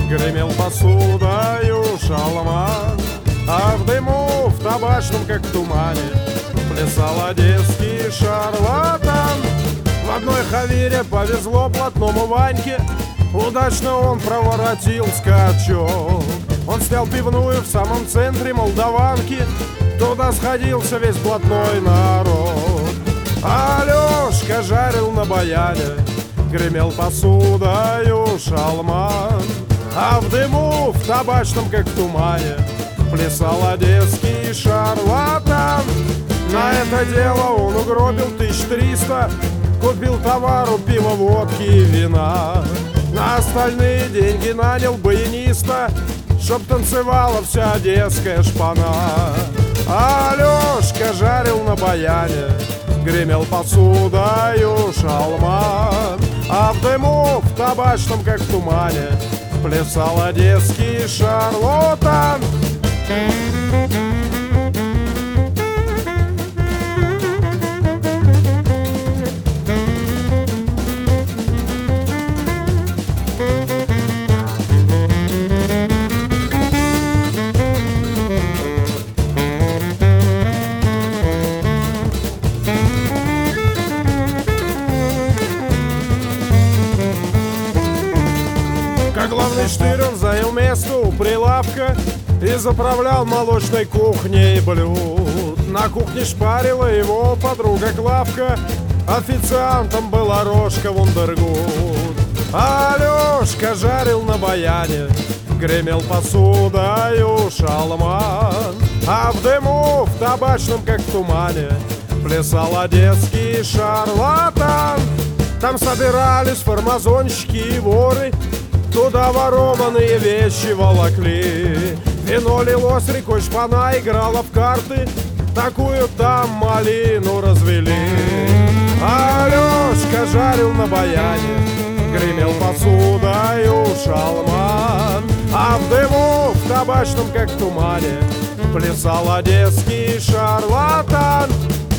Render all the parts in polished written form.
гремел посудою шалман, а в дыму, в табачном, как в тумане, плясал одесский шарлатан. В одной хавире повезло блатному Ваньке, удачно он проворотил скачок. Он снял пивную в самом центре Молдаванки, туда сходился весь блатной народ. Алёшка жарил на баяне, гремел посудою шалман, а в дыму, в табачном, как в тумане, плясал одесский шарлатан. На это дело он угробил 1300, купил товару, пива, водки и вина. На остальные деньги нанял баяниста, чтоб танцевала вся одесская шпана. Алёшка жарил на баяне, гремел посудою шалман, а в дыму, в табачном, как в тумане, плясал одесский шарлатан. Как главный штырь он занял место у прилавка и заправлял молочной кухней блюд. На кухне шпарила его подруга Клавка, официантом была Рожка Вундергуд. Алёшка жарил на баяне, гремел посудою шалман, а в дыму, в табачном, как в тумане, плясал одесский шарлатан. Там собирались фармазонщики и воры, туда ворованные вещи волокли. Вино лилось рекой, шпана играла в карты, такую там малину развели. Алёшка жарил на баяне, гремел посудою шалман, а в дыму, в табачном, как в тумане, плясал одесский шарлатан.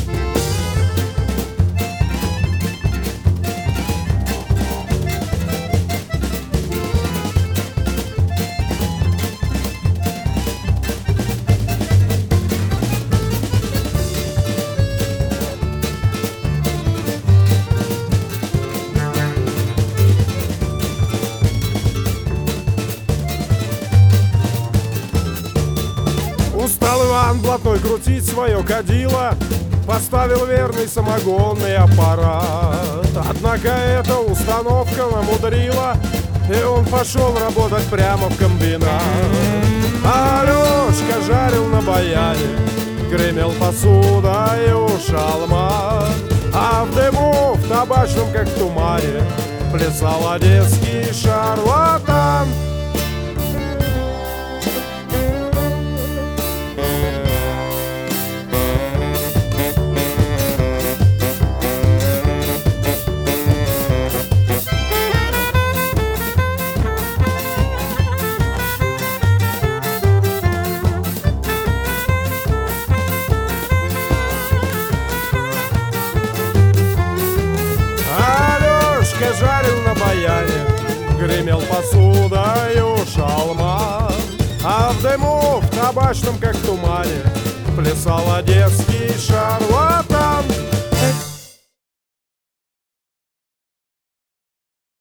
Устал Иван блатной крутить свое кадило, поставил верный самогонный аппарат. Однако эта установка намудрила, и он пошел работать прямо в комбинат. Алёшка жарил на баяне, гремел посудою шалман, а в дыму, в табачном, как в тумане, плясал одесский шарлатан. Жарил на баяне, гремел посудою шалман, а в дыму, в табачном, как в тумане, плясал одесский шарлатан.